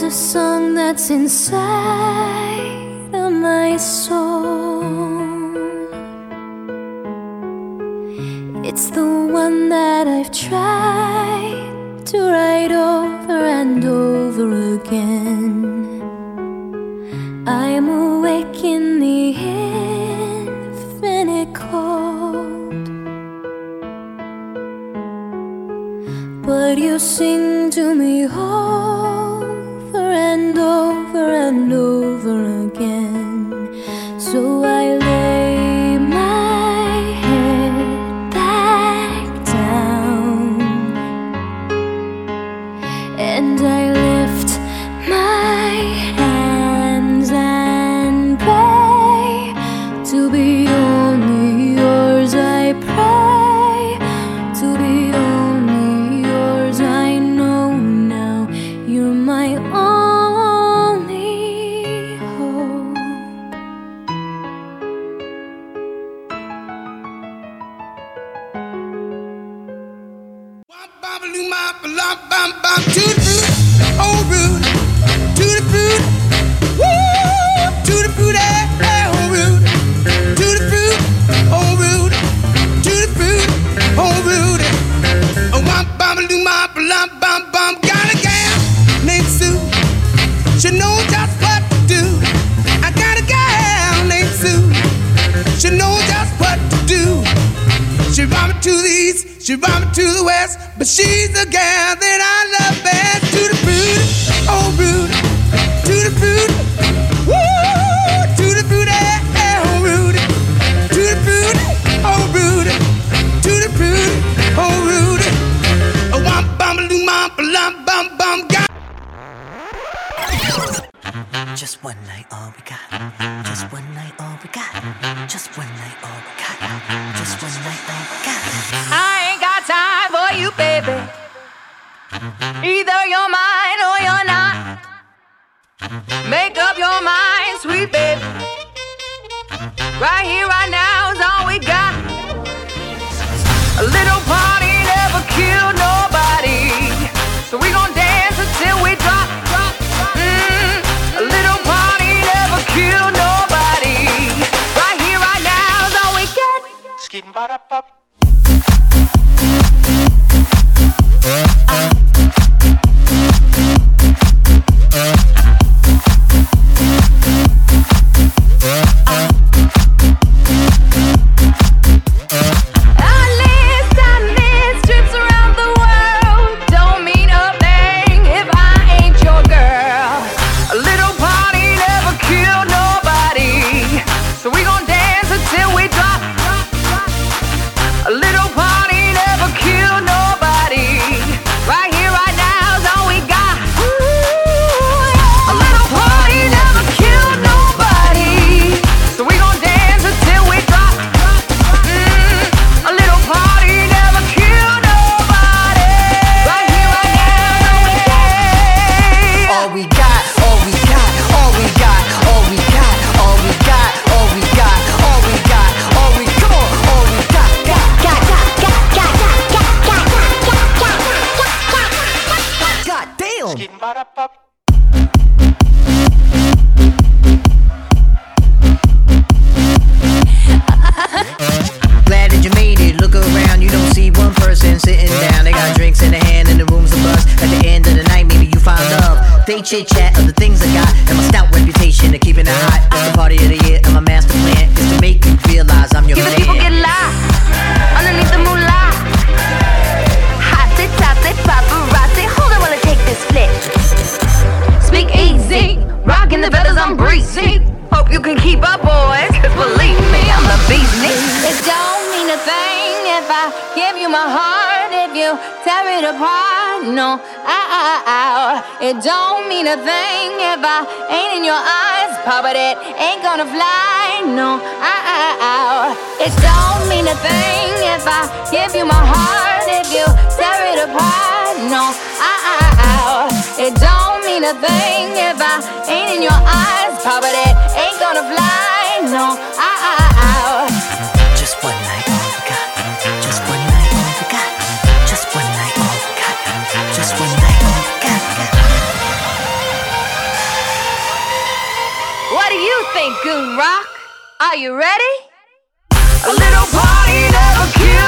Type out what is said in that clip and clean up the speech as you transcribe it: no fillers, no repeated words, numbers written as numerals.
the song that's inside of my soul. It's the one that I've tried to write over and over again. I'm awake in the infinite cold, but you sing to me over and over and over again. So I lay my head back down and I lift my hands and pray to be only yours. I pray to be only yours. I know now you're my only hope. To the fruit, oh rude, to the fruit, woo, to the fruit, oh rude, to the fruit, oh rude, to the fruit, oh rude. Oh, womp bam loo ma blam bam bam. Got a gal named Sue, she knows just what to do. I got a gal named Sue, she knows just what to do. She run me to the east, she run me to the west, but she's the gal that I love best. To the fruit, oh rude, to the fruit, woo, to the fruit, oh rude, to the fruit, oh rude, to the fruit, oh rude. Oh, womp bum loo mom bum bum bum. Just one night, all we got. Just one night, all we got. Just one night, all we got. Just one night, all we got. I ain't got time for you, baby. Either you're mine or you're not. Make up your mind, sweet baby. Right here, right now is all we got. A little party never killed nobody, so we gon' dance until we drop. A little party never killed nobody. Right here, right now is all we get. Skidding ba da pop. Trips around the world don't mean a thing if I ain't your girl. A little party never killed nobody, so we gon' dance until we drop. A little party never killed nobody. Right here, right now is all we got. A little party never killed nobody, so we gon' dance until we drop. A little party never killed nobody. Right here, right now is all we got. All we got, all we got, all we got, all we got, all we got, all we got, all we got, all we come on, all we got, God damn. Glad that you made it. Look around, you don't see one person sitting down. They got drinks in their hand and the room's a buzz. At the end of the night, maybe you find love. They chit chat of the things I got and my stout reputation of keeping it hot. It's the party of the year and my master plan is to make you realize I'm your Give man. the people get live underneath the moonlight. Hot it, top it, paparazzi. Hold on while I take this flick. Speak easy, rocking the feathers, I'm breezy. Hope you can keep up, boys, cause believe me, I'm the beast. It don't mean a thing if I give you my heart, if you tear it apart. No, it don't mean a thing if I ain't in your eyes, but it ain't gonna fly. No, it don't mean a thing if I give you my heart, if you tear it apart. No, it don't mean a thing if I ain't in your eyes, but it ain't gonna fly. No, Just one night, all we got. Just one night, all we got. Just one night, all we got. Just one night, all we got. ain't goon rock. Are you ready? A little party never kills.